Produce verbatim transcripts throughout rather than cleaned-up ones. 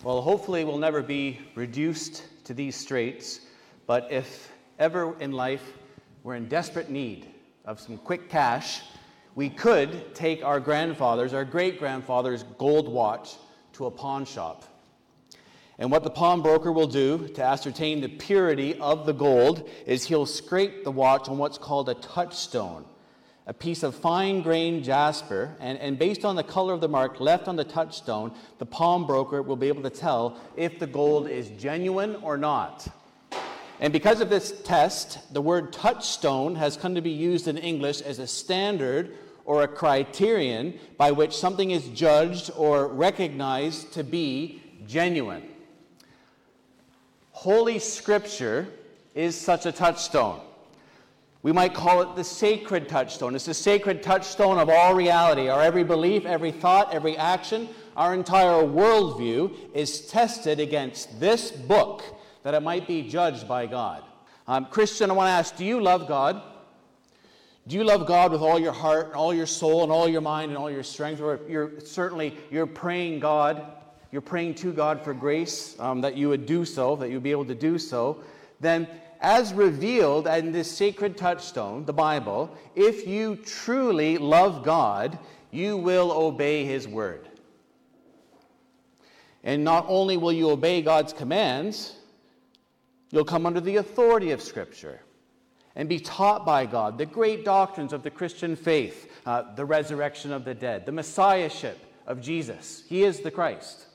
Well, hopefully we'll never be reduced to these straits, but if ever in life we're in desperate need of some quick cash, we could take our grandfather's, our great-grandfather's gold watch to a pawn shop. And what the pawnbroker will do to ascertain the purity of the gold is he'll scrape the watch on what's called a touchstone, a piece of fine-grained jasper, and, and based on the color of the mark left on the touchstone, the pawnbroker will be able to tell if the gold is genuine or not. And because of this test, the word touchstone has come to be used in English as a standard or a criterion by which something is judged or recognized to be genuine. Holy Scripture is such a touchstone. We might call it the sacred touchstone. It's the sacred touchstone of all reality. Our every belief, every thought, every action, our entire worldview is tested against this book that it might be judged by God. Um, Christian, I want to ask, do you love God? Do you love God with all your heart, and all your soul, and all your mind, and all your strength? Or you're certainly, you're praying God, you're praying to God for grace, um, that you would do so, that you would be able to do so. Then, as revealed in this sacred touchstone, the Bible, if you truly love God, you will obey His word. And not only will you obey God's commands, you'll come under the authority of Scripture and be taught by God the great doctrines of the Christian faith, uh, the resurrection of the dead, the messiahship of Jesus. He is the Christ.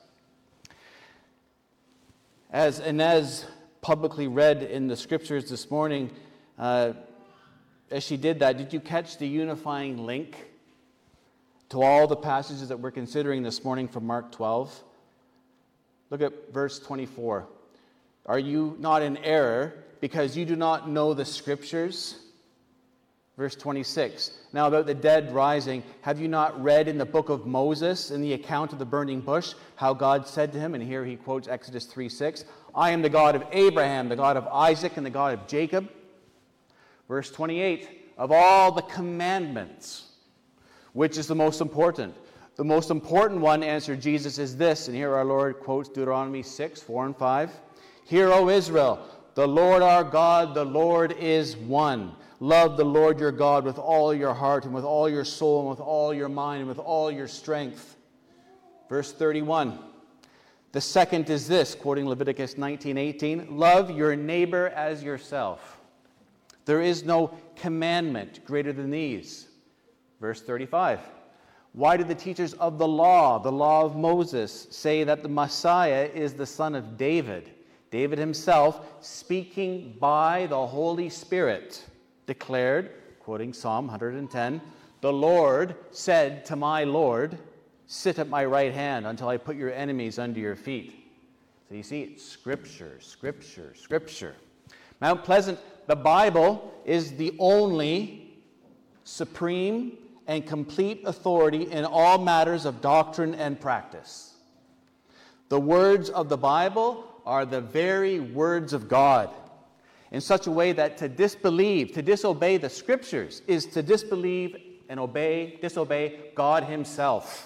As Inez publicly read in the Scriptures this morning, uh, as she did that, did you catch the unifying link to all the passages that we're considering this morning from Mark twelve? Look at verse twenty-four. Are you not in error because you do not know the Scriptures? Verse twenty-six. Now about the dead rising, have you not read in the book of Moses, in the account of the burning bush, how God said to him, and here he quotes Exodus three six, I am the God of Abraham, the God of Isaac, and the God of Jacob. Verse twenty-eight, of all the commandments, which is the most important? The most important one, answered Jesus, is this, and here our Lord quotes Deuteronomy six, four and five. Hear, O Israel, the Lord our God, the Lord is one. Love the Lord your God with all your heart and with all your soul and with all your mind and with all your strength. Verse thirty-one. The second is this, quoting Leviticus nineteen eighteen, love your neighbor as yourself. There is no commandment greater than these. Verse thirty-five. Why did the teachers of the law, the law of Moses, say that the Messiah is the son of David? David himself, speaking by the Holy Spirit, declared, quoting Psalm one hundred ten, the Lord said to my Lord, sit at my right hand until I put your enemies under your feet. So you see, it's Scripture, Scripture, Scripture. Mount Pleasant, the Bible is the only supreme and complete authority in all matters of doctrine and practice. The words of the Bible are the very words of God, in such a way that to disbelieve, to disobey the Scriptures, is to disbelieve and obey, disobey God Himself.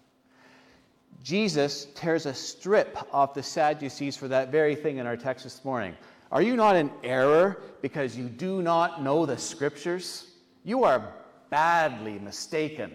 Jesus tears a strip off the Sadducees for that very thing in our text this morning. Are you not in error because you do not know the Scriptures? You are badly mistaken.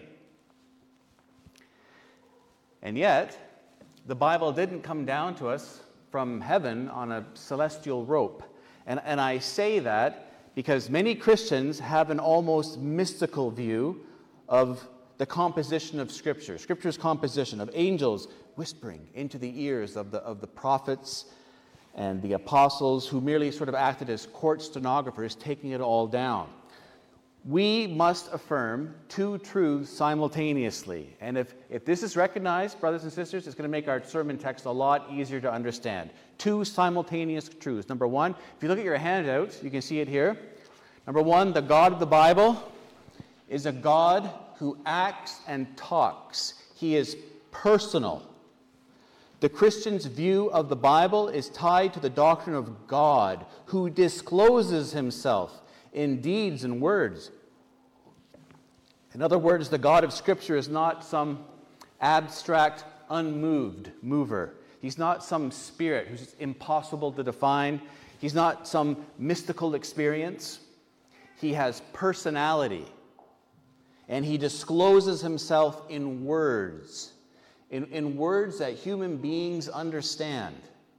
And yet, the Bible didn't come down to us from heaven on a celestial rope. And, and I say that because many Christians have an almost mystical view of the composition of Scripture, Scripture's composition of angels whispering into the ears of the, of the prophets and the apostles who merely sort of acted as court stenographers, taking it all down. We must affirm two truths simultaneously. And if, if this is recognized, brothers and sisters, it's going to make our sermon text a lot easier to understand. Two simultaneous truths. Number one, if you look at your handout, you can see it here. Number one, the God of the Bible is a God who acts and talks. He is personal. The Christian's view of the Bible is tied to the doctrine of God, who discloses Himself in deeds and words. In other words, the God of Scripture is not some abstract, unmoved mover He's not some spirit who's impossible to define. He's not some mystical experience. He has personality. And he discloses himself in words, in, in words that human beings understand.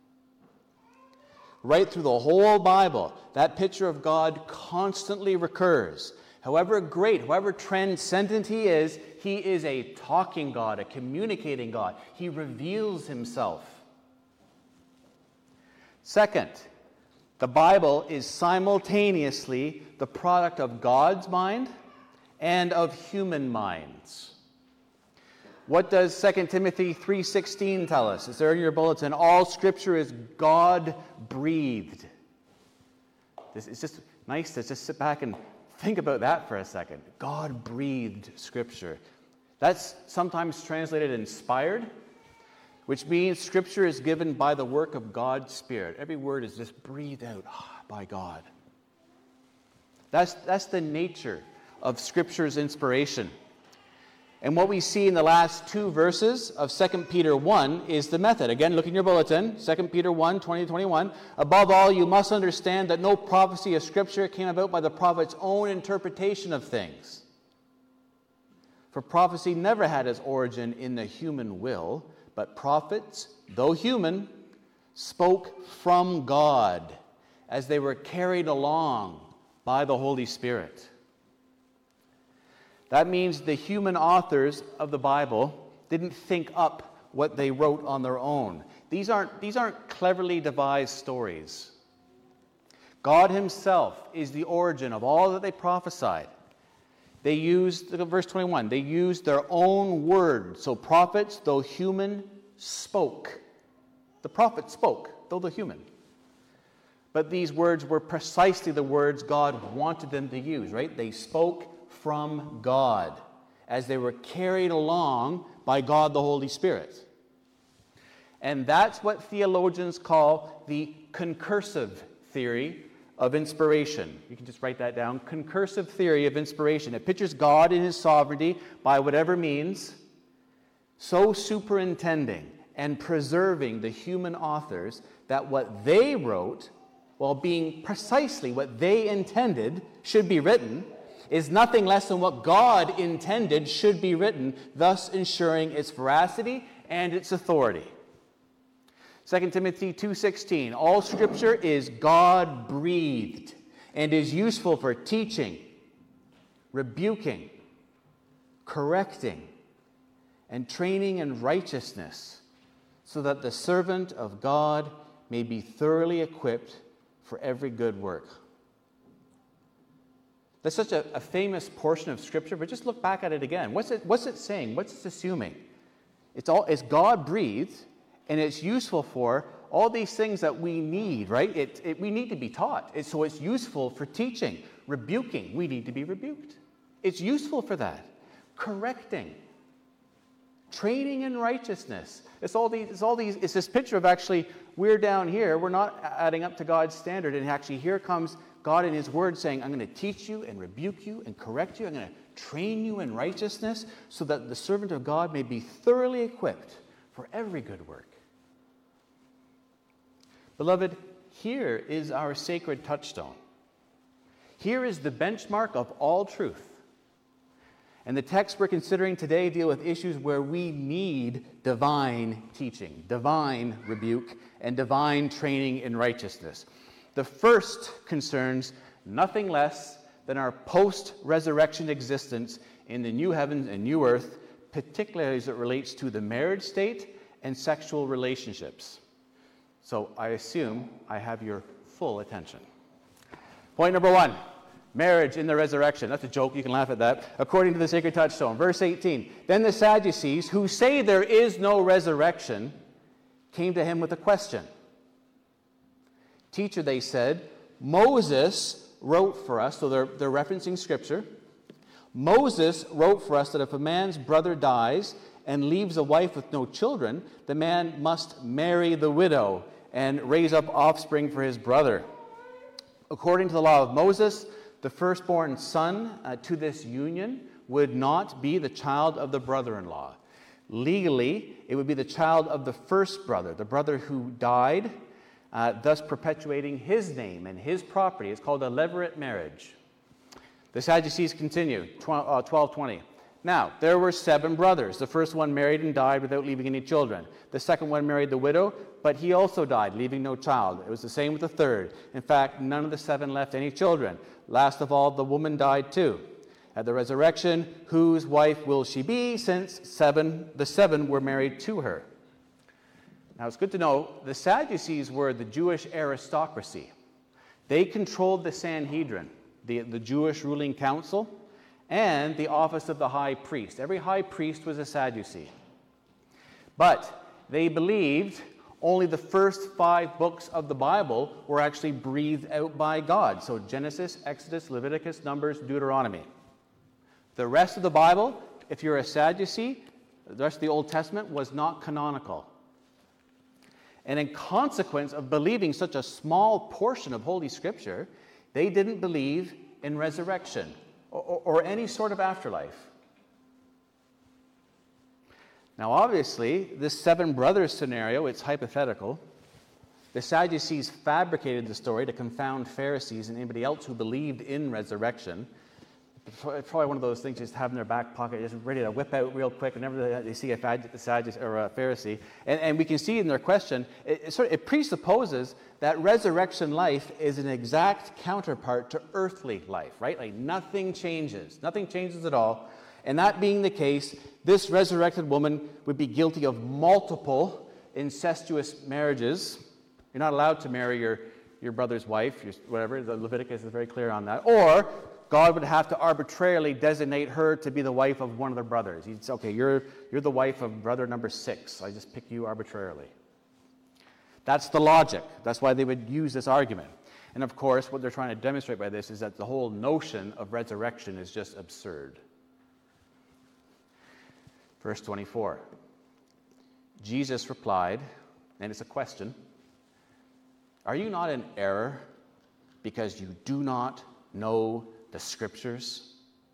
Right through the whole Bible, that picture of God constantly recurs. However great, however transcendent he is, he is a talking God, a communicating God. He reveals himself. Second, the Bible is simultaneously the product of God's mind and of human minds. What does Second Timothy three sixteen tell us? It's there in your bulletin. All Scripture is God-breathed. This, it's just nice to just sit back and think about that for a second. God-breathed Scripture. That's sometimes translated inspired, which means Scripture is given by the work of God's Spirit. Every word is just breathed out by God. That's, that's the nature of Scripture's inspiration. And what we see in the last two verses of Second Peter one is the method. Again, look in your bulletin, Second Peter one, twenty to twenty-one. Above all, you must understand that no prophecy of Scripture came about by the prophet's own interpretation of things. For prophecy never had its origin in the human will, but prophets, though human, spoke from God as they were carried along by the Holy Spirit. That means the human authors of the Bible didn't think up what they wrote on their own. These aren't, these aren't cleverly devised stories. God himself is the origin of all that they prophesied. They used, look at verse twenty-one, they used their own words. So prophets, though human, spoke. The prophets spoke, though they're human. But these words were precisely the words God wanted them to use, right? They spoke from God as they were carried along by God the Holy Spirit. And that's what theologians call the concursive theory of inspiration. You can just write that down. Concursive theory of inspiration. It pictures God in his sovereignty by whatever means, so superintending and preserving the human authors that what they wrote, while being precisely what they intended should be written, is nothing less than what God intended should be written, thus ensuring its veracity and its authority. Second Timothy two sixteen, all Scripture is God-breathed and is useful for teaching, rebuking, correcting, and training in righteousness, so that the servant of God may be thoroughly equipped for every good work. That's such a, a famous portion of Scripture, but just look back at it again. What's it, what's it saying? What's it assuming? It's all it's God-breathed, and it's useful for all these things that we need, right? It, it, we need to be taught. It, so it's useful for teaching, rebuking. We need to be rebuked. It's useful for that. Correcting. Training in righteousness. It's all these, it's all these, it's this picture of actually, we're down here, we're not adding up to God's standard, and actually here comes God in his word saying, I'm going to teach you and rebuke you and correct you. I'm going to train you in righteousness so that the servant of God may be thoroughly equipped for every good work. Beloved, here is our sacred touchstone. Here is the benchmark of all truth. And the texts we're considering today deal with issues where we need divine teaching, divine rebuke, and divine training in righteousness. The first concerns nothing less than our post-resurrection existence in the new heavens and new earth, particularly as it relates to the marriage state and sexual relationships. So I assume I have your full attention. Point number one, marriage in the resurrection. That's a joke, you can laugh at that. According to the sacred touchstone, verse eighteen, then the Sadducees, who say there is no resurrection, came to him with a question. Teacher, they said, Moses wrote for us, so they're, they're referencing Scripture. Moses wrote for us that if a man's brother dies and leaves a wife with no children, the man must marry the widow and raise up offspring for his brother. According to the law of Moses, the firstborn son uh, to this union would not be the child of the brother-in-law. Legally, it would be the child of the first brother, the brother who died, uh, thus perpetuating his name and his property. It's called a levirate marriage. The Sadducees continue, twelve twenty. Now, there were seven brothers. The first one married and died without leaving any children. The second one married the widow, but he also died, leaving no child. It was the same with the third. In fact, none of the seven left any children. Last of all, the woman died too. At the resurrection, whose wife will she be, since seven, the seven were married to her? Now, it's good to know, the Sadducees were the Jewish aristocracy. They controlled the Sanhedrin, the, the Jewish ruling council, and the office of the high priest. Every high priest was a Sadducee. But they believed only the first five books of the Bible were actually breathed out by God. So Genesis, Exodus, Leviticus, Numbers, Deuteronomy. The rest of the Bible, if you're a Sadducee, the rest of the Old Testament was not canonical. And in consequence of believing such a small portion of Holy Scripture, they didn't believe in resurrection or, or any sort of afterlife. Now, obviously, this seven brothers scenario, it's hypothetical. The Sadducees fabricated the story to confound Pharisees and anybody else who believed in resurrection. It's probably one of those things just have in their back pocket, just ready to whip out real quick whenever they see a Sadducee or a Pharisee. And, and we can see in their question, it, it, sort of, it presupposes that resurrection life is an exact counterpart to earthly life, right? Like nothing changes. Nothing changes at all. And that being the case, this resurrected woman would be guilty of multiple incestuous marriages. You're not allowed to marry your, your brother's wife, your, whatever. The Leviticus is very clear on that. Or God would have to arbitrarily designate her to be the wife of one of the brothers. He'd say, okay, you're, you're the wife of brother number six. I just pick you arbitrarily. That's the logic. That's why they would use this argument. And of course, what they're trying to demonstrate by this is that the whole notion of resurrection is just absurd. Verse twenty-four. Jesus replied, and it's a question, "Are you not in error because you do not know the Scriptures?"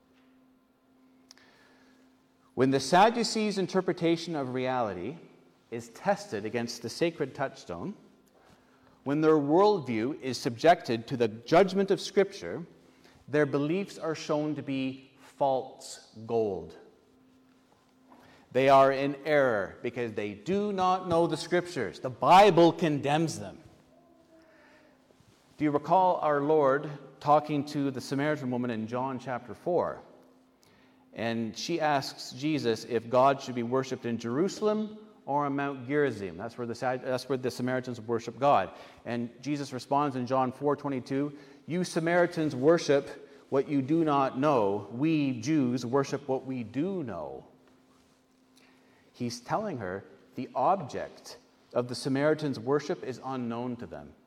When the Sadducees' interpretation of reality is tested against the sacred touchstone, when their worldview is subjected to the judgment of Scripture, their beliefs are shown to be false gold. They are in error because they do not know the Scriptures. The Bible condemns them. Do you recall our Lord talking to the Samaritan woman in John chapter four? And she asks Jesus if God should be worshipped in Jerusalem or on Mount Gerizim. That's where the, that's where the Samaritans worship God. And Jesus responds in John four twenty-two, "You Samaritans worship what you do not know. We Jews worship what we do know." He's telling her the object of the Samaritans' worship is unknown to them.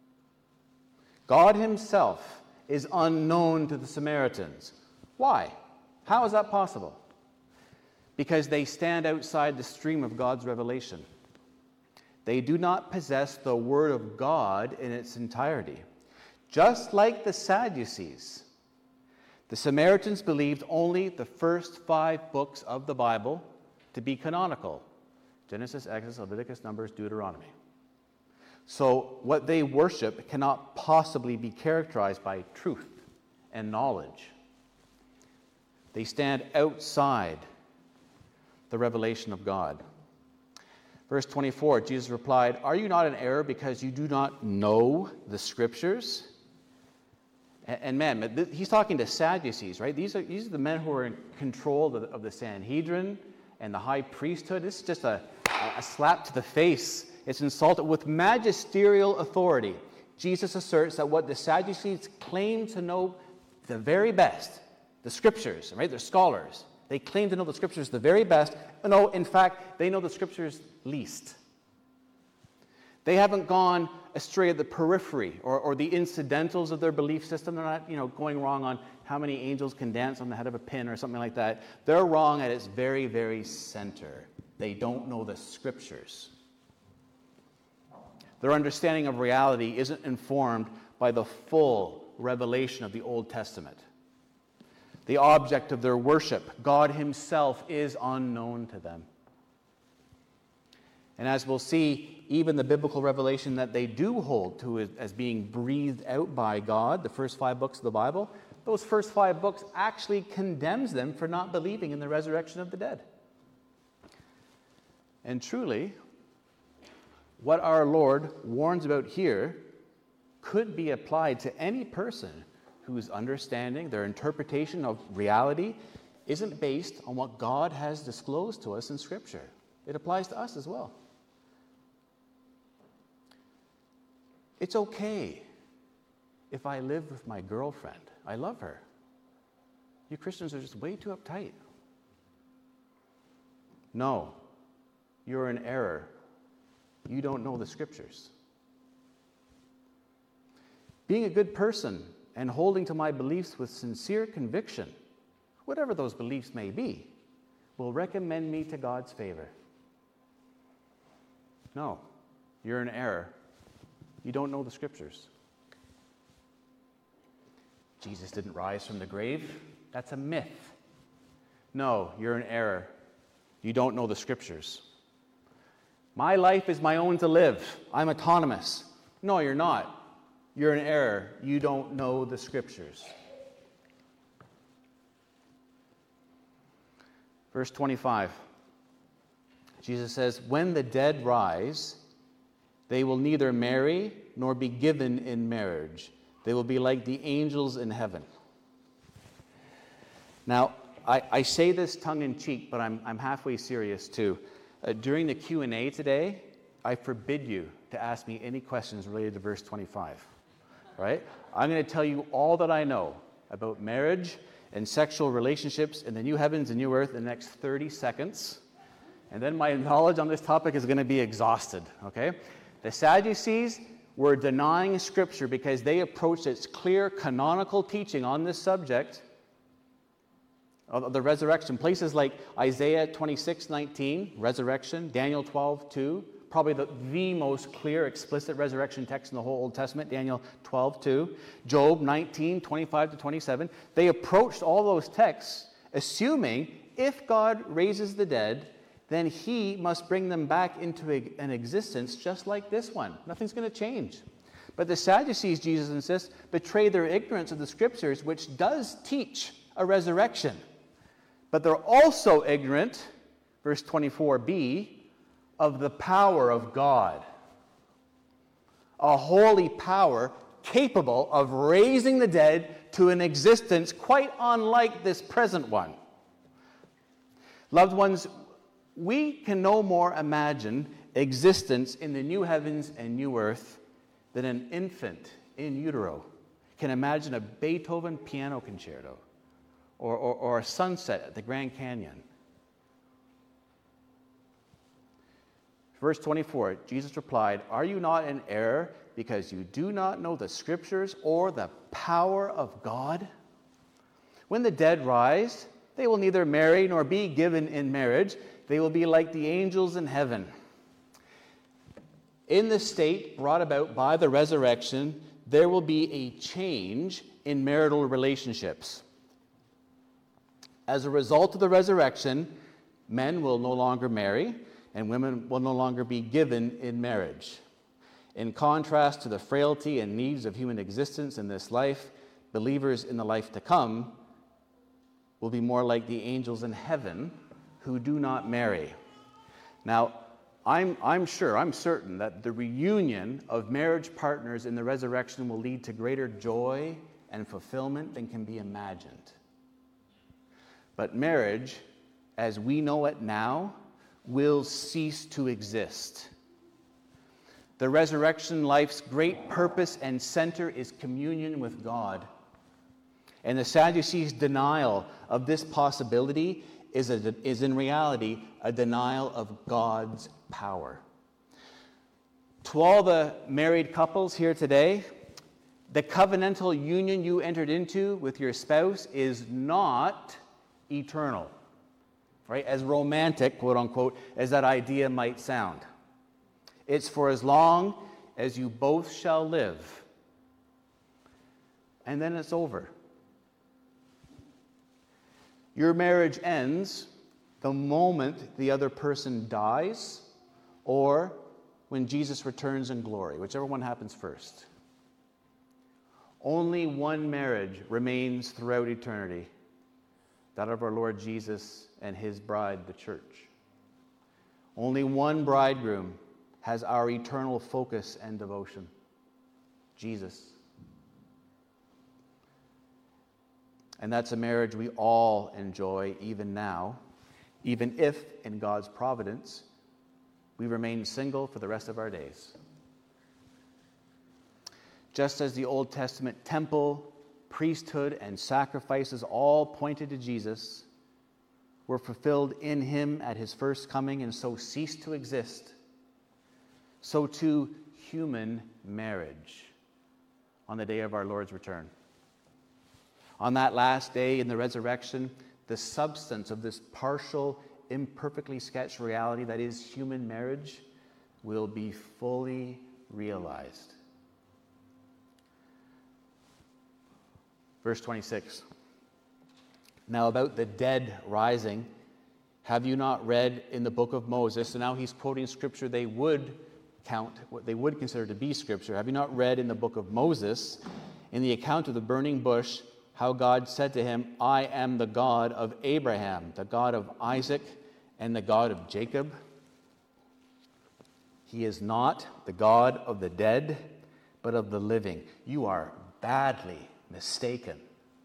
God himself is unknown to the Samaritans. Why? How is that possible? Because they stand outside the stream of God's revelation. They do not possess the Word of God in its entirety. Just like the Sadducees, the Samaritans believed only the first five books of the Bible to be canonical: Genesis, Exodus, Leviticus, Numbers, Deuteronomy. So what they worship cannot possibly be characterized by truth and knowledge. They stand outside the revelation of God. Verse twenty-four, Jesus replied, "Are you not in error because you do not know the Scriptures?" And, and man, he's talking to Sadducees, right? These are, these are the men who are in control of the, of the Sanhedrin and the high priesthood. This is just a, a slap to the face. It's insulted with magisterial authority. Jesus asserts that what the Sadducees claim to know the very best, the Scriptures, right? They're scholars. They claim to know the Scriptures the very best. No, in fact, they know the Scriptures least. They haven't gone astray at the periphery or, or the incidentals of their belief system. They're not, you know, going wrong on how many angels can dance on the head of a pin or something like that. They're wrong at its very, very center. They don't know the Scriptures. Their understanding of reality isn't informed by the full revelation of the Old Testament. The object of their worship, God himself, is unknown to them. And as we'll see, even the biblical revelation that they do hold to as being breathed out by God, the first five books of the Bible, those first five books actually condemns them for not believing in the resurrection of the dead. And truly, what our Lord warns about here could be applied to any person whose understanding, their interpretation of reality, isn't based on what God has disclosed to us in Scripture. It applies to us as well. It's okay if I live with my girlfriend. I love her. You Christians are just way too uptight. No, you're in error. You don't know the Scriptures. Being a good person and holding to my beliefs with sincere conviction, whatever those beliefs may be, will recommend me to God's favor. No, you're in error. You don't know the Scriptures. Jesus didn't rise from the grave. That's a myth. No, you're in error. You don't know the Scriptures. My life is my own to live. I'm autonomous. No, you're not. You're in error. You don't know the Scriptures. Verse twenty-five. Jesus says, when the dead rise, they will neither marry nor be given in marriage. They will be like the angels in heaven. Now, I, I say this tongue-in-cheek, but I'm, I'm halfway serious too. Uh, during the Q and A today, I forbid you to ask me any questions related to verse twenty-five. Right? I'm going to tell you all that I know about marriage and sexual relationships in the new heavens and new earth in the next thirty seconds. And then my knowledge on this topic is going to be exhausted. Okay? The Sadducees were denying Scripture because they approached its clear canonical teaching on this subject of the resurrection. Places like Isaiah twenty-six nineteen, resurrection, Daniel twelve two, probably the, the most clear, explicit resurrection text in the whole Old Testament, Daniel twelve two, Job nineteen twenty-five to twenty-seven. They approached all those texts assuming if God raises the dead, then he must bring them back into a, an existence just like this one. Nothing's going to change. But the Sadducees, Jesus insists, betray their ignorance of the Scriptures, which does teach a resurrection. But they're also ignorant, verse twenty-four b, of the power of God. A holy power capable of raising the dead to an existence quite unlike this present one. Loved ones, we can no more imagine existence in the new heavens and new earth than an infant in utero can imagine a Beethoven piano concerto or, or, or a sunset at the Grand Canyon. Verse twenty-four, Jesus replied, "Are you not in error because you do not know the Scriptures or the power of God? When the dead rise, they will neither marry nor be given in marriage. They will be like the angels in heaven." In the state brought about by the resurrection, there will be a change in marital relationships. As a result of the resurrection, men will no longer marry, and women will no longer be given in marriage. In contrast to the frailty and needs of human existence in this life, believers in the life to come will be more like the angels in heaven who do not marry. Now, I'm, I'm sure, I'm certain that the reunion of marriage partners in the resurrection will lead to greater joy and fulfillment than can be imagined. But marriage, as we know it now, will cease to exist. The resurrection life's great purpose and center is communion with God. And the Sadducees' denial of this possibility is, a, is in reality a denial of God's power. To all the married couples here today, the covenantal union you entered into with your spouse is not eternal. Right? As romantic, quote unquote, as that idea might sound. It's for as long as you both shall live. And then it's over. Your marriage ends the moment the other person dies or when Jesus returns in glory, whichever one happens first. Only one marriage remains throughout eternity, that of our Lord Jesus and his bride, the church. Only one bridegroom has our eternal focus and devotion, Jesus. And that's a marriage we all enjoy even now, even if, in God's providence, we remain single for the rest of our days. Just as the Old Testament temple, priesthood, and sacrifices all pointed to Jesus, were fulfilled in him at his first coming and so ceased to exist, so too human marriage on the day of our Lord's return. On that last day in the resurrection, the substance of this partial, imperfectly sketched reality that is human marriage will be fully realized. Verse twenty-six. Now about the dead rising, have you not read in the book of Moses? So now he's quoting scripture they would count, what they would consider to be scripture. Have you not read in the book of Moses, in the account of the burning bush, how God said to him, I am the God of Abraham, the God of Isaac, and the God of Jacob? He is not the God of the dead, but of the living. You are badly mistaken.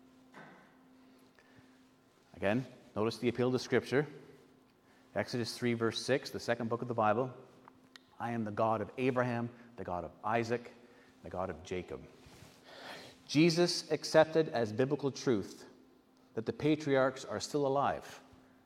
Again, notice the appeal to Scripture. Exodus three, verse six, the second book of the Bible. I am the God of Abraham, the God of Isaac, the God of Jacob. Jesus accepted as biblical truth that the patriarchs are still alive.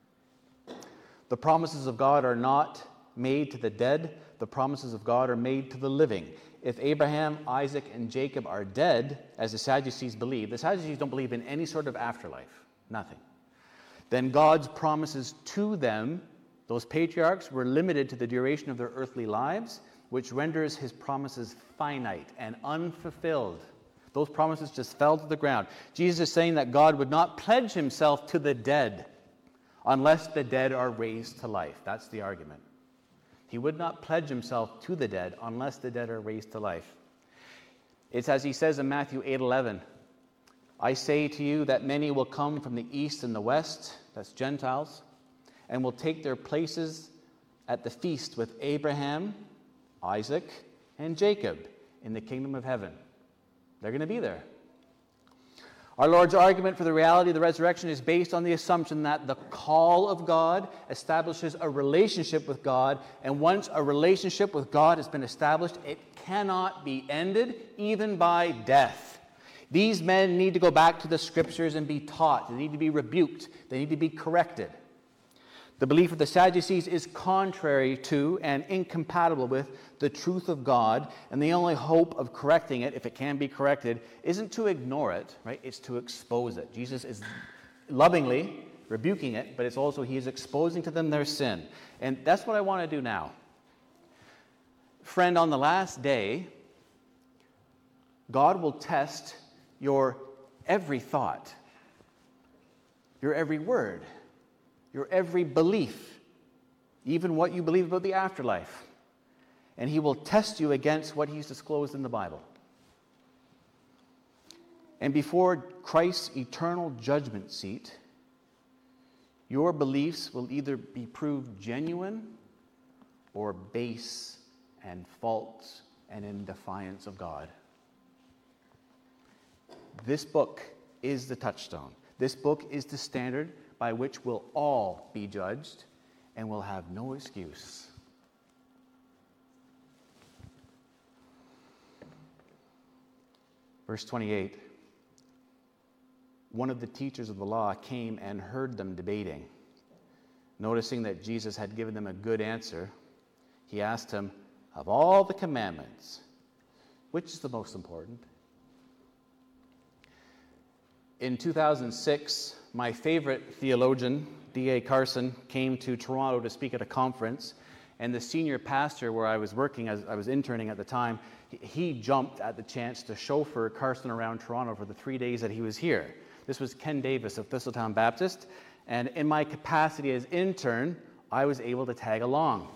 The promises of God are not made to the dead. The promises of God are made to the living. If Abraham, Isaac, and Jacob are dead, as the Sadducees believe, the Sadducees don't believe in any sort of afterlife. Nothing. Then God's promises to them, those patriarchs, were limited to the duration of their earthly lives, which renders his promises finite and unfulfilled. Those promises just fell to the ground. Jesus is saying that God would not pledge himself to the dead unless the dead are raised to life. That's the argument. He would not pledge himself to the dead unless the dead are raised to life. It's as he says in Matthew eight eleven, I say to you that many will come from the east and the west, that's Gentiles, and will take their places at the feast with Abraham, Isaac, and Jacob in the kingdom of heaven. They're going to be there. Our Lord's argument for the reality of the resurrection is based on the assumption that the call of God establishes a relationship with God, and once a relationship with God has been established, it cannot be ended, even by death. These men need to go back to the Scriptures and be taught. They need to be rebuked. They need to be corrected. The belief of the Sadducees is contrary to and incompatible with the truth of God, and the only hope of correcting it, if it can be corrected, isn't to ignore it, right? It's to expose it. Jesus is lovingly rebuking it, but it's also he is exposing to them their sin. And that's what I want to do now. Friend, on the last day, God will test your every thought, your every word, your every belief, even what you believe about the afterlife. And he will test you against what he's disclosed in the Bible. And before Christ's eternal judgment seat, your beliefs will either be proved genuine or base and false and in defiance of God. This book is the touchstone. This book is the standard by which we'll all be judged and will have no excuse. Verse twenty-eight. One of the teachers of the law came and heard them debating. Noticing that Jesus had given them a good answer, he asked him, of all the commandments, which is the most important? In two thousand six, my favorite theologian, D A Carson, came to Toronto to speak at a conference, and the senior pastor where I was working, as I was interning at the time, he jumped at the chance to chauffeur Carson around Toronto for the three days that he was here. This was Ken Davis of Thistletown Baptist, and in my capacity as intern, I was able to tag along.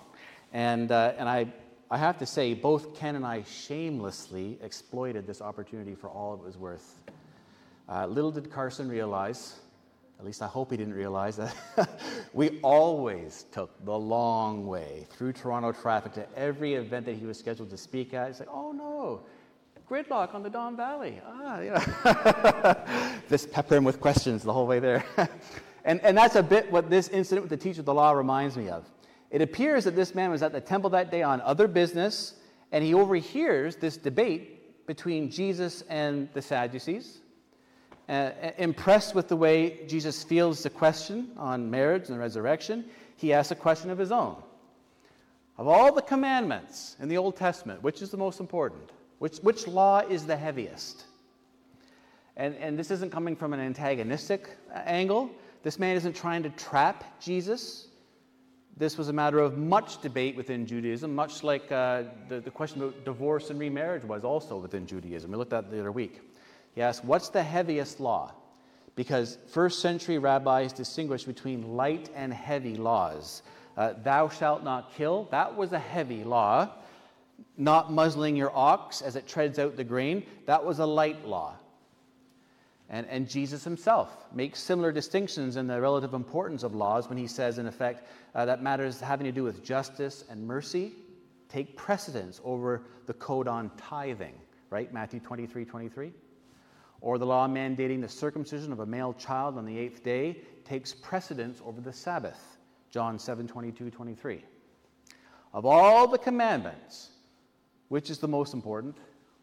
And, uh, and I, I have to say, both Ken and I shamelessly exploited this opportunity for all it was worth. Uh, little did Carson realize, at least I hope he didn't realize, that we always took the long way through Toronto traffic to every event that he was scheduled to speak at. He's like, oh no, gridlock on the Don Valley. Ah, yeah. Just pepper him with questions the whole way there. and, and that's a bit what this incident with the teacher of the law reminds me of. It appears that this man was at the temple that day on other business, and he overhears this debate between Jesus and the Sadducees. Uh, impressed with the way Jesus fields the question on marriage and the resurrection, he asks a question of his own. Of all the commandments in the Old Testament, which is the most important? Which, which law is the heaviest? And, and this isn't coming from an antagonistic angle. This man isn't trying to trap Jesus. This was a matter of much debate within Judaism, much like uh, the, the question about divorce and remarriage was also within Judaism. We looked at that the other week. He asked, what's the heaviest law? Because first century rabbis distinguished between light and heavy laws. Uh, Thou shalt not kill, that was a heavy law. Not muzzling your ox as it treads out the grain, that was a light law. And, and Jesus himself makes similar distinctions in the relative importance of laws when he says, in effect, uh, that matters having to do with justice and mercy take precedence over the code on tithing, right? Matthew twenty-three twenty-three. Or the law mandating the circumcision of a male child on the eighth day takes precedence over the Sabbath, John seven twenty-two twenty-three. Of all the commandments, which is the most important?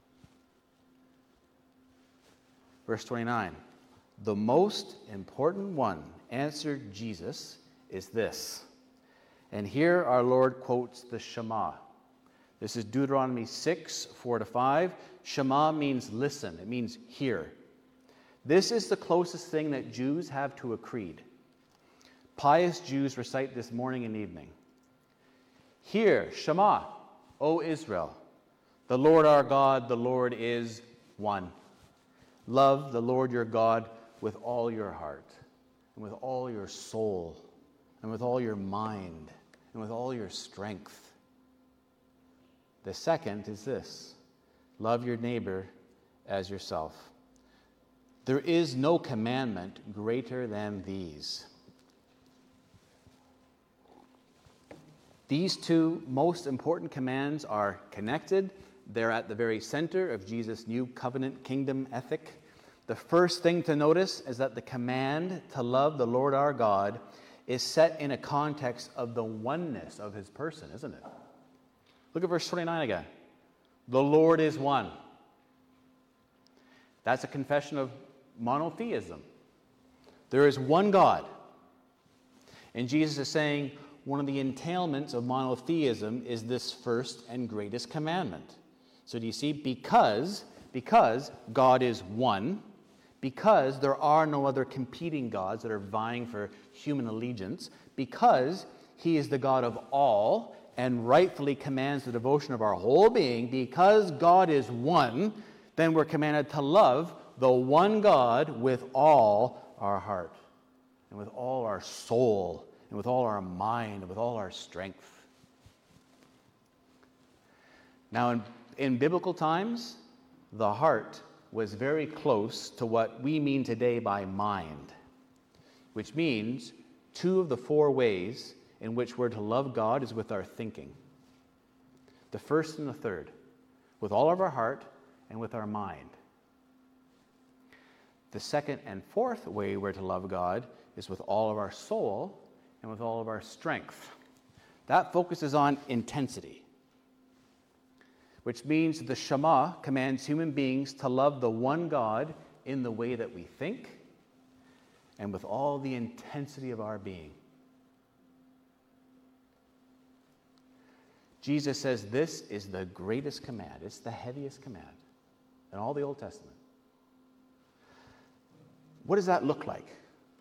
Verse twenty-nine. The most important one, answered Jesus, is this. And here our Lord quotes the Shema. This is Deuteronomy six, four to five. Shema means listen. It means hear. This is the closest thing that Jews have to a creed. Pious Jews recite this morning and evening. Hear, Shema, O Israel, the Lord our God, the Lord is one. Love the Lord your God with all your heart, and with all your soul, and with all your mind, and with all your strength. The second is this: love your neighbor as yourself. There is no commandment greater than these. These two most important commands are connected. They're at the very center of Jesus' new covenant kingdom ethic. The first thing to notice is that the command to love the Lord our God is set in a context of the oneness of his person, isn't it? Look at verse twenty-nine again. The Lord is one. That's a confession of monotheism. There is one God. And Jesus is saying one of the entailments of monotheism is this first and greatest commandment. So do you see? Because, because God is one, because there are no other competing gods that are vying for human allegiance, because he is the God of all and rightfully commands the devotion of our whole being, because God is one, then we're commanded to love the one God with all our heart, and with all our soul, and with all our mind, and with all our strength. Now, in, in biblical times, the heart was very close to what we mean today by mind, which means two of the four ways in which we're to love God is with our thinking. The first and the third, with all of our heart and with our mind. The second and fourth way we're to love God is with all of our soul and with all of our strength. That focuses on intensity, which means the Shema commands human beings to love the one God in the way that we think and with all the intensity of our being. Jesus says this is the greatest command. It's the heaviest command in all the Old Testament. What does that look like?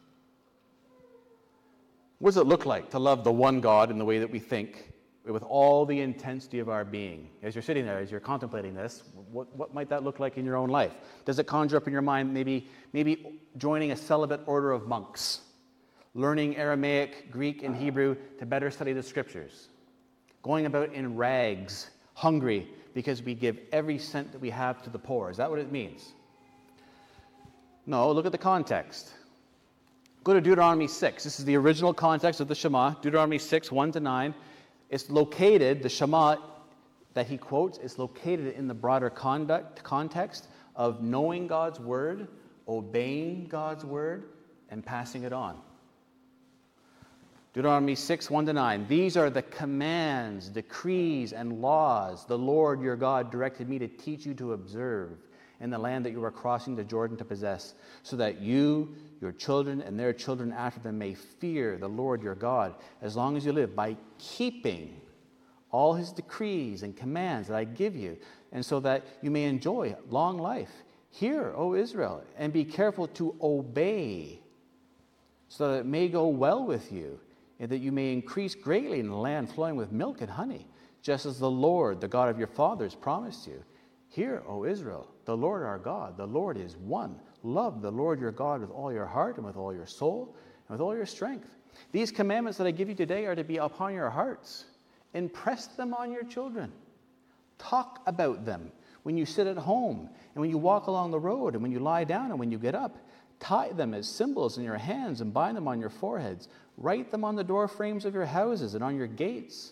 What does it look like to love the one God in the way that we think, with all the intensity of our being? As you're sitting there, as you're contemplating this, what, what might that look like in your own life? Does it conjure up in your mind maybe, maybe joining a celibate order of monks, learning Aramaic, Greek, and Hebrew to better study the Scriptures, going about in rags, hungry, because we give every cent that we have to the poor. Is that what it means? No, look at the context. Go to Deuteronomy six. This is the original context of the Shema, Deuteronomy six, one to nine. It's located, the Shema that he quotes, is located in the broader conduct, context of knowing God's word, obeying God's word, and passing it on. Deuteronomy six, one to nine. These are the commands, decrees, and laws the Lord your God directed me to teach you to observe in the land that you are crossing the Jordan to possess, so that you, your children, and their children after them may fear the Lord your God as long as you live, by keeping all his decrees and commands that I give you, and so that you may enjoy long life. Hear, O Israel, and be careful to obey, so that it may go well with you, and that you may increase greatly in the land flowing with milk and honey, just as the Lord, the God of your fathers, promised you. Hear, O Israel, the Lord our God, the Lord is one. Love the Lord your God with all your heart and with all your soul and with all your strength. These commandments that I give you today are to be upon your hearts. Impress them on your children. Talk about them when you sit at home and when you walk along the road and when you lie down and when you get up. Tie them as symbols in your hands and bind them on your foreheads. Write them on the door frames of your houses and on your gates.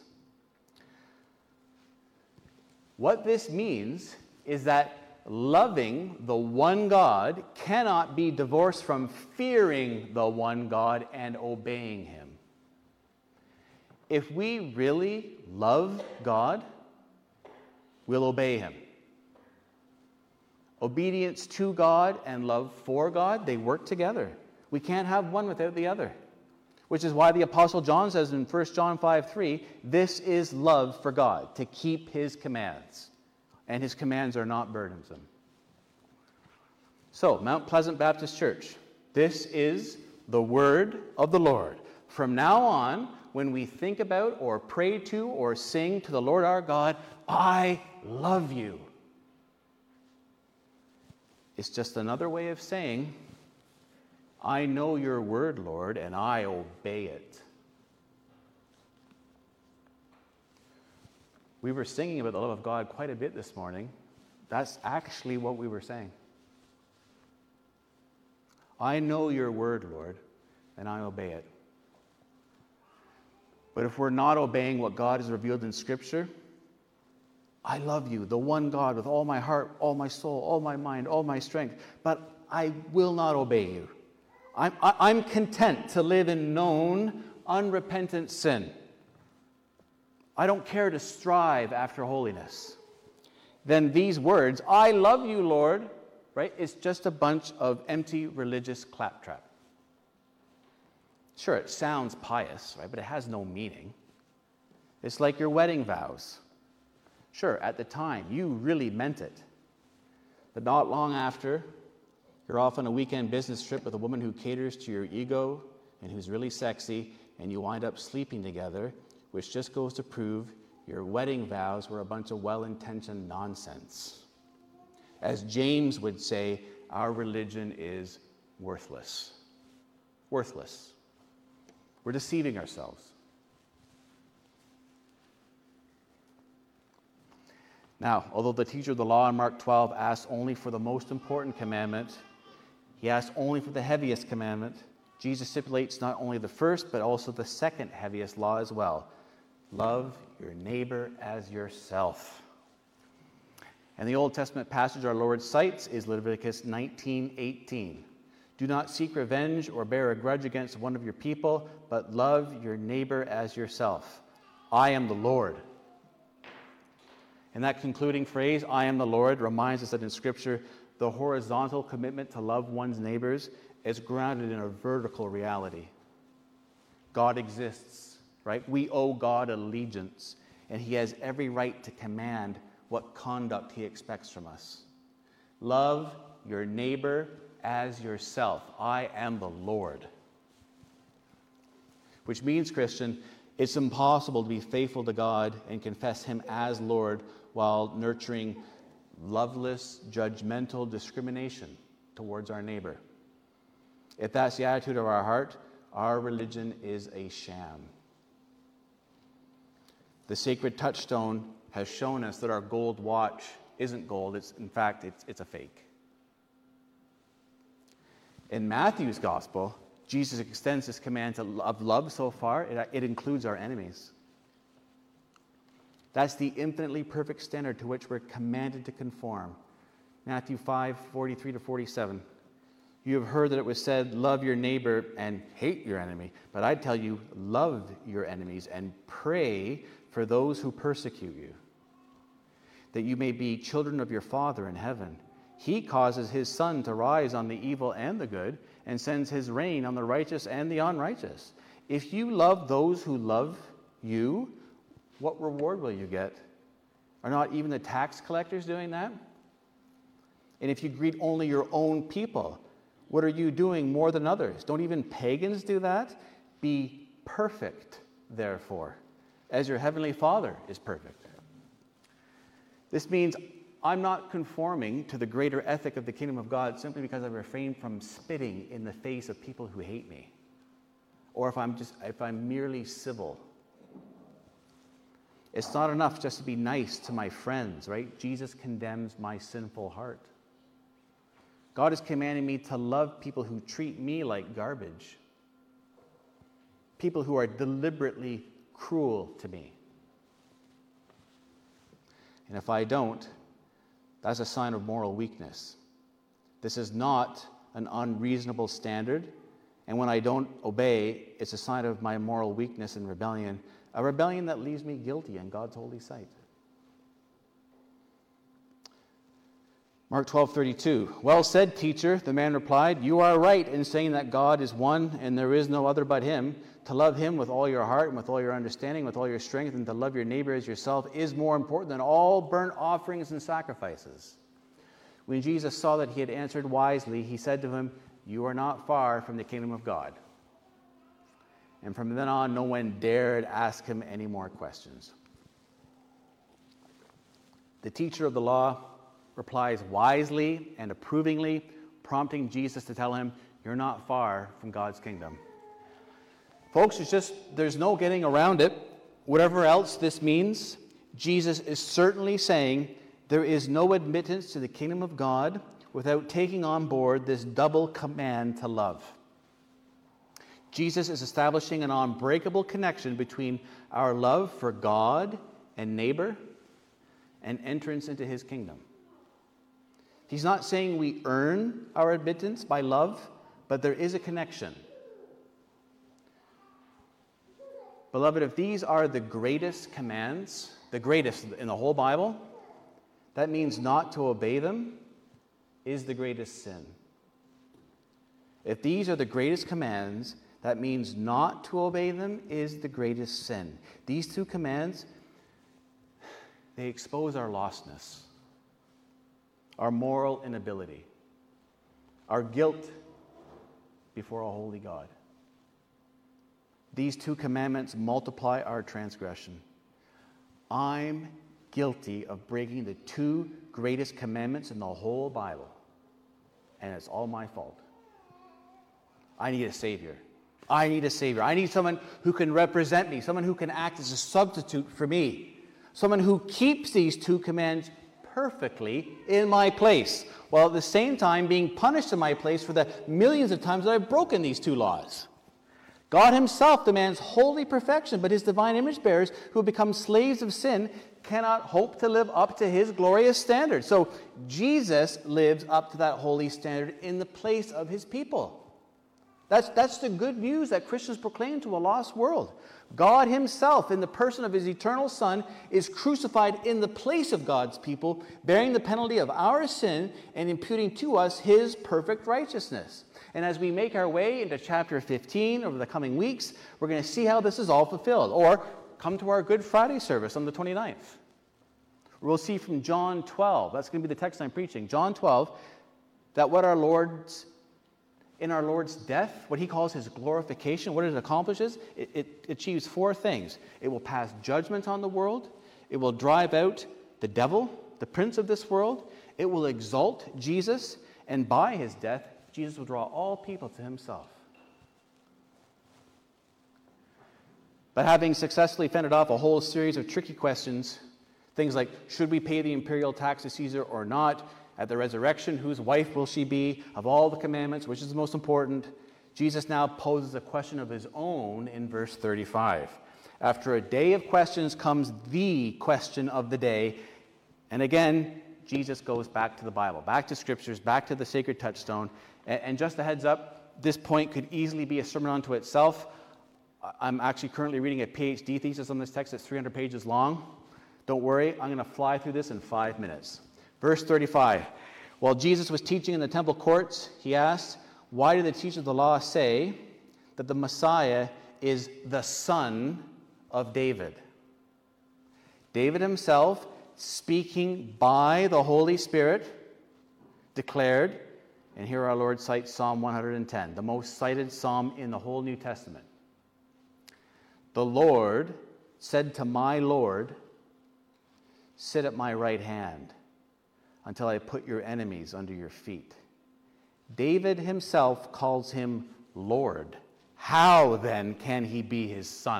What this means is that loving the one God cannot be divorced from fearing the one God and obeying him. If we really love God, we'll obey him. Obedience to God and love for God, they work together. We can't have one without the other. Which is why the Apostle John says in First John five three, this is love for God, to keep his commands. And his commands are not burdensome. So, Mount Pleasant Baptist Church, this is the word of the Lord. From now on, when we think about or pray to or sing to the Lord our God, I love you, it's just another way of saying, I know your word, Lord, and I obey it. We were singing about the love of God quite a bit this morning. That's actually what we were saying. I know your word, Lord, and I obey it. But if we're not obeying what God has revealed in Scripture, I love you, the one God, with all my heart, all my soul, all my mind, all my strength, but I will not obey you. I'm, I'm content to live in known, unrepentant sin. I don't care to strive after holiness. Then these words, I love you, Lord, right, it's just a bunch of empty religious claptrap. Sure, it sounds pious, right, but it has no meaning. It's like your wedding vows. Sure, at the time, you really meant it. But not long after, you're off on a weekend business trip with a woman who caters to your ego and who's really sexy, and you wind up sleeping together, which just goes to prove your wedding vows were a bunch of well-intentioned nonsense. As James would say, our religion is worthless. Worthless. We're deceiving ourselves. Now, although the teacher of the law in Mark twelve asks only for the most important commandment, he asks only for the heaviest commandment, Jesus stipulates not only the first, but also the second heaviest law as well. Love your neighbor as yourself. And the Old Testament passage our Lord cites is Leviticus nineteen eighteen. Do not seek revenge or bear a grudge against one of your people, but love your neighbor as yourself. I am the Lord. And that concluding phrase, I am the Lord, reminds us that in Scripture, the horizontal commitment to love one's neighbors is grounded in a vertical reality. God exists, right? We owe God allegiance, and he has every right to command what conduct he expects from us. Love your neighbor as yourself. I am the Lord. Which means, Christian, it's impossible to be faithful to God and confess him as Lord while nurturing loveless, judgmental discrimination towards our neighbor. If that's the attitude of our heart, our religion is a sham. The sacred touchstone has shown us that our gold watch isn't gold. It's, in fact, it's, it's a fake. In Matthew's gospel, Jesus extends this command to, of love so far, it, it includes our enemies. That's the infinitely perfect standard to which we're commanded to conform. Matthew five, forty-three to forty-seven. You have heard that it was said, love your neighbor and hate your enemy. But I tell you, love your enemies and pray for those who persecute you, that you may be children of your Father in heaven. He causes his sun to rise on the evil and the good, and sends his rain on the righteous and the unrighteous. If you love those who love you, what reward will you get? Are not even the tax collectors doing that? And if you greet only your own people, what are you doing more than others? Don't even pagans do that? Be perfect, therefore, as your heavenly Father is perfect. This means I'm not conforming to the greater ethic of the kingdom of God simply because I refrain from spitting in the face of people who hate me, or if I'm just if I'm merely civil. It's not enough just to be nice to my friends, right? Jesus condemns my sinful heart. God is commanding me to love people who treat me like garbage, people who are deliberately cruel to me. And if I don't, that's a sign of moral weakness. This is not an unreasonable standard, and when I don't obey, it's a sign of my moral weakness and rebellion, a rebellion that leaves me guilty in God's holy sight. Mark twelve thirty-two. Well said, teacher, the man replied. You are right in saying that God is one and there is no other but him. To love him with all your heart and with all your understanding, with all your strength, and to love your neighbor as yourself is more important than all burnt offerings and sacrifices. When Jesus saw that he had answered wisely, he said to him, you are not far from the kingdom of God. And from then on, no one dared ask him any more questions. The teacher of the law replies wisely and approvingly, prompting Jesus to tell him, you're not far from God's kingdom. Folks, it's just, there's no getting around it. Whatever else this means, Jesus is certainly saying there is no admittance to the kingdom of God without taking on board this double command to love. Jesus is establishing an unbreakable connection between our love for God and neighbor and entrance into his kingdom. He's not saying we earn our admittance by love, but there is a connection. Beloved, if these are the greatest commands, the greatest in the whole Bible, that means not to obey them is the greatest sin. If these are the greatest commands, that means not to obey them is the greatest sin. These two commands, they expose our lostness, our moral inability, our guilt before a holy God. These two commandments multiply our transgression. I'm guilty of breaking the two greatest commandments in the whole Bible, and it's all my fault. I need a Savior. I need a Savior. I need someone who can represent me, someone who can act as a substitute for me, someone who keeps these two commands perfectly in my place, while at the same time being punished in my place for the millions of times that I've broken these two laws. God himself demands holy perfection, but his divine image bearers who have become slaves of sin cannot hope to live up to his glorious standard. So Jesus lives up to that holy standard in the place of his people. That's, that's the good news that Christians proclaim to a lost world. God himself, in the person of his eternal Son, is crucified in the place of God's people, bearing the penalty of our sin and imputing to us his perfect righteousness. And as we make our way into chapter fifteen over the coming weeks, we're going to see how this is all fulfilled. Or come to our Good Friday service on the twenty-ninth. We'll see from John twelve, that's going to be the text I'm preaching, John twelve, that what our Lord's, in our Lord's death, what he calls his glorification, what it accomplishes, it, it achieves four things. It will pass judgment on the world. It will drive out the devil, the prince of this world. It will exalt Jesus. And by his death, Jesus will draw all people to himself. But having successfully fended off a whole series of tricky questions, things like, should we pay the imperial tax to Caesar or not? At the resurrection, whose wife will she be? Of all the commandments, which is the most important? Jesus now poses a question of his own in verse thirty-five. After a day of questions comes the question of the day. And again, Jesus goes back to the Bible, back to scriptures, back to the sacred touchstone. And just a heads up, this point could easily be a sermon unto itself. I'm actually currently reading a PhD thesis on this text that's three hundred pages long. Don't worry, I'm going to fly through this in five minutes. Verse thirty-five. While Jesus was teaching in the temple courts, he asked, why do the teachers of the law say that the Messiah is the son of David? David himself, speaking by the Holy Spirit, declared, and here our Lord cites Psalm one hundred ten, the most cited psalm in the whole New Testament. The Lord said to my Lord, sit at my right hand until I put your enemies under your feet. David himself calls him Lord. How then can he be his son?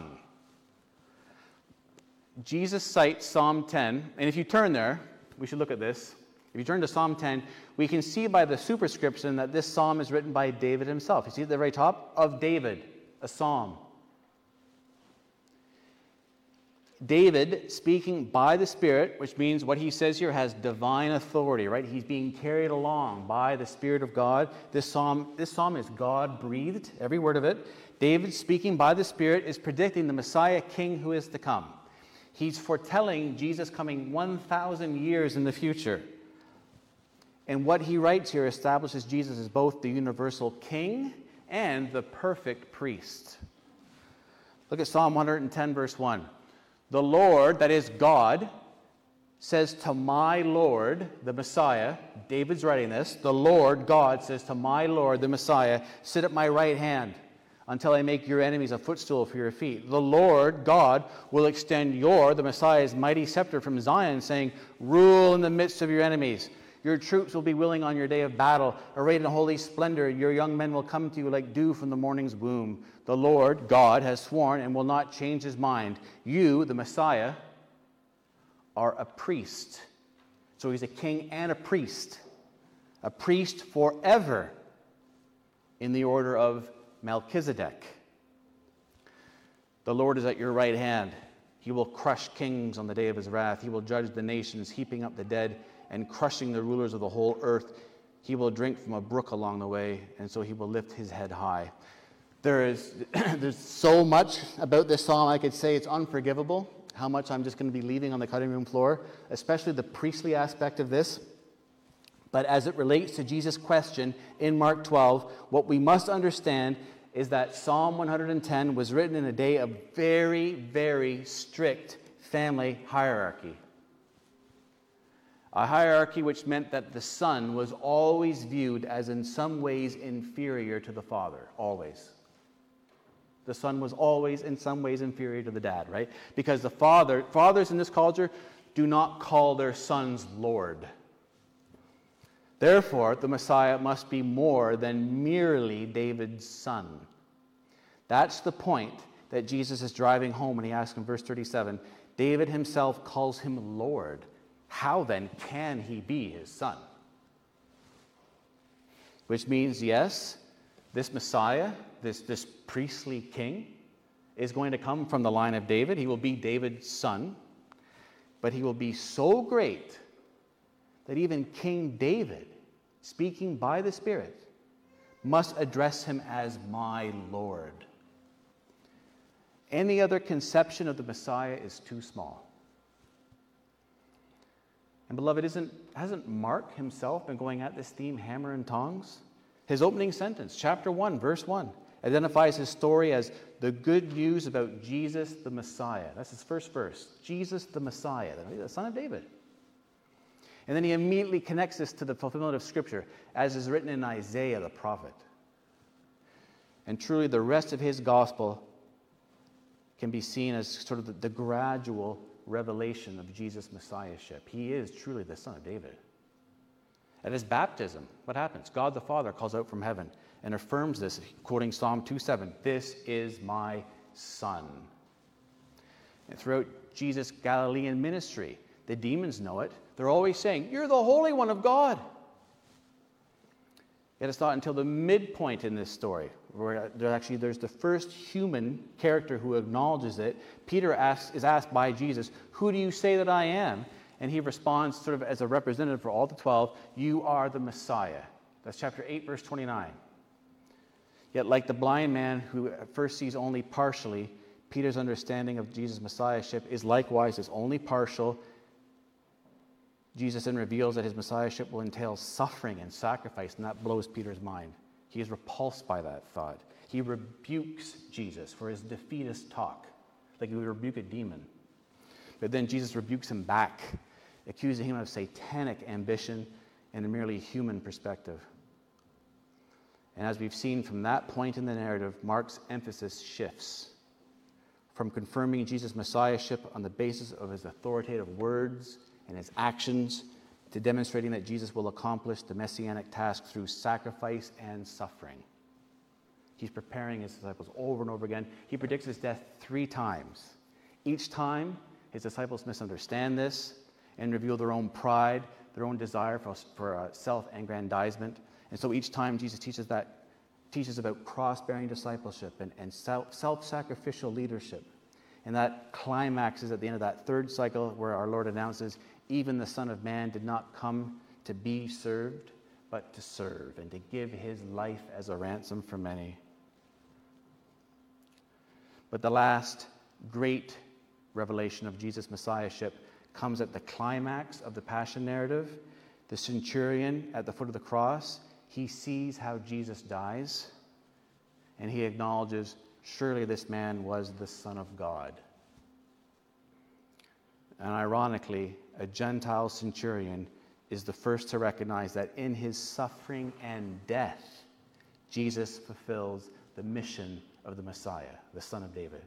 Jesus cites Psalm ten, and if you turn there, we should look at this. If you turn to Psalm ten, we can see by the superscription that this psalm is written by David himself. You see at the very top? Of David, a psalm. David, speaking by the Spirit, which means what he says here has divine authority, right? He's being carried along by the Spirit of God. This psalm, this psalm is God-breathed, every word of it. David, speaking by the Spirit, is predicting the Messiah King who is to come. He's foretelling Jesus coming one thousand years in the future. And what he writes here establishes Jesus as both the universal King and the perfect priest. Look at Psalm one hundred ten, verse one. The Lord, that is God, says to my Lord, the Messiah, David's writing this, the Lord, God, says to my Lord, the Messiah, sit at my right hand until I make your enemies a footstool for your feet. The Lord, God, will extend your, the Messiah's mighty scepter from Zion, saying, rule in the midst of your enemies. Your troops will be willing on your day of battle. Arrayed in holy splendor, your young men will come to you like dew from the morning's womb. The Lord, God, has sworn and will not change his mind. You, the Messiah, are a priest. So he's a king and a priest. A priest forever in the order of Melchizedek. The Lord is at your right hand. He will crush kings on the day of his wrath. He will judge the nations, heaping up the dead and crushing the rulers of the whole earth. He will drink from a brook along the way, and so he will lift his head high. There is there's so much about this psalm. I could say it's unforgivable how much I'm just going to be leaving on the cutting room floor, especially the priestly aspect of this. But as it relates to Jesus' question in Mark twelve, what we must understand is that Psalm one hundred ten was written in a day of very, very strict family hierarchy. A hierarchy which meant that the son was always viewed as in some ways inferior to the father, always. The son was always in some ways inferior to the dad, right? Because the father, fathers in this culture do not call their sons Lord. Therefore, the Messiah must be more than merely David's son. That's the point that Jesus is driving home when he asks in verse thirty-seven. David himself calls him Lord. How then can he be his son? Which means, yes, this Messiah, this, this priestly king, is going to come from the line of David. He will be David's son. But he will be so great that even King David, speaking by the Spirit, must address him as my Lord. Any other conception of the Messiah is too small. And beloved, isn't, hasn't Mark himself been going at this theme hammer and tongs? His opening sentence, chapter one, verse one, identifies his story as the good news about Jesus the Messiah. That's his first verse. Jesus the Messiah, the son of David. And then he immediately connects this to the fulfillment of Scripture, as is written in Isaiah the prophet. And truly the rest of his gospel can be seen as sort of the, the gradual revelation of Jesus' messiahship. He is truly the son of David. At his baptism, what happens? God the Father calls out from heaven and affirms this, quoting Psalm two seven, "This is my son, And throughout Jesus' Galilean ministry, the demons know it. They're always saying, "You're the Holy One of God." Yet it's not until the midpoint in this story, where there actually there's the first human character who acknowledges it. Peter asks, is asked by Jesus, "Who do you say that I am?" And he responds sort of as a representative for all the twelve, "You are the Messiah." That's chapter eight, verse twenty-nine. Yet like the blind man who at first sees only partially, Peter's understanding of Jesus' messiahship is likewise is only partial. Jesus then reveals that his messiahship will entail suffering and sacrifice, and that blows Peter's mind. He is repulsed by that thought. He rebukes Jesus for his defeatist talk, like he would rebuke a demon. But then Jesus rebukes him back, accusing him of satanic ambition and a merely human perspective. And as we've seen from that point in the narrative, Mark's emphasis shifts from confirming Jesus' messiahship on the basis of his authoritative words and his actions to demonstrating that Jesus will accomplish the messianic task through sacrifice and suffering. He's preparing his disciples over and over again. He predicts his death three times. Each time, his disciples misunderstand this and reveal their own pride, their own desire for, for uh, self-aggrandizement. And so each time Jesus teaches that teaches about cross-bearing discipleship and, and self, self-sacrificial leadership. And that climaxes at the end of that third cycle where our Lord announces, "Even the Son of Man did not come to be served, but to serve and to give his life as a ransom for many." But the last great revelation of Jesus' messiahship comes at the climax of the Passion narrative. The centurion at the foot of the cross, he sees how Jesus dies, and he acknowledges, surely this man was the Son of God. And ironically, a Gentile centurion is the first to recognize that in his suffering and death, Jesus fulfills the mission of the Messiah, the Son of David.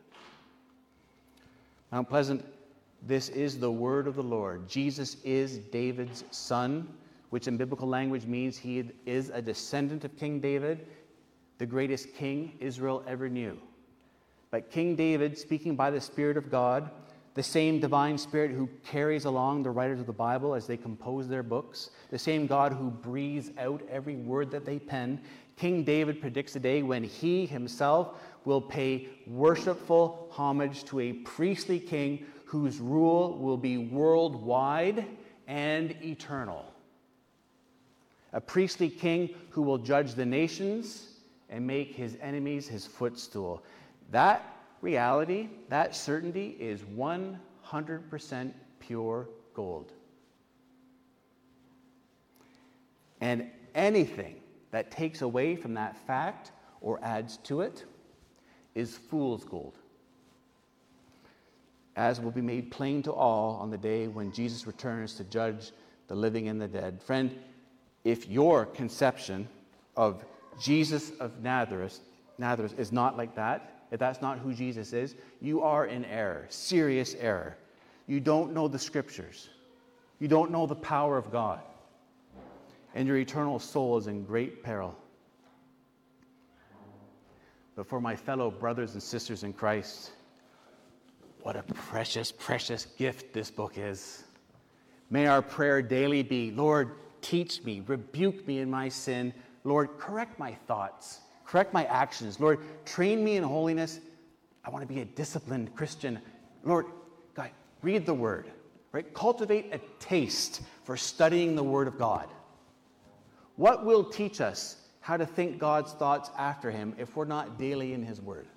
Mount Pleasant, this is the word of the Lord. Jesus is David's son, which in biblical language means he is a descendant of King David, the greatest king Israel ever knew. But King David, speaking by the Spirit of God, the same divine Spirit who carries along the writers of the Bible as they compose their books, the same God who breathes out every word that they pen, King David predicts a day when he himself will pay worshipful homage to a priestly king whose rule will be worldwide and eternal. A priestly king who will judge the nations and make his enemies his footstool. That reality, that certainty is one hundred percent pure gold. And anything that takes away from that fact or adds to it is fool's gold, as will be made plain to all on the day when Jesus returns to judge the living and the dead. Friend, if your conception of Jesus of Nazareth, Nazareth is not like that, if that's not who Jesus is, you are in error, serious error. You don't know the Scriptures. You don't know the power of God. And your eternal soul is in great peril. But for my fellow brothers and sisters in Christ, what a precious, precious gift this book is. May our prayer daily be, Lord, teach me, rebuke me in my sin. Lord, correct my thoughts, correct my actions. Lord, train me in holiness. I want to be a disciplined Christian. Lord, God, read the Word, right? Cultivate a taste for studying the Word of God. What will teach us how to think God's thoughts after Him if we're not daily in His Word?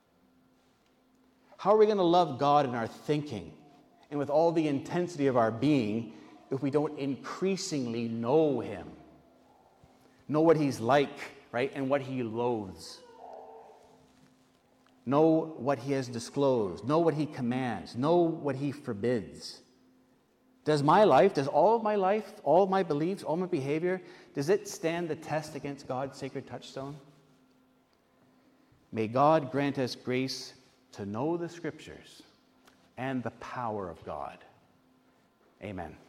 How are we going to love God in our thinking and with all the intensity of our being if we don't increasingly know Him? Know what He's like, right, and what He loathes. Know what He has disclosed. Know what He commands. Know what He forbids. Does my life, does all of my life, all of my beliefs, all my behavior, does it stand the test against God's sacred touchstone? May God grant us grace to know the Scriptures and the power of God. Amen.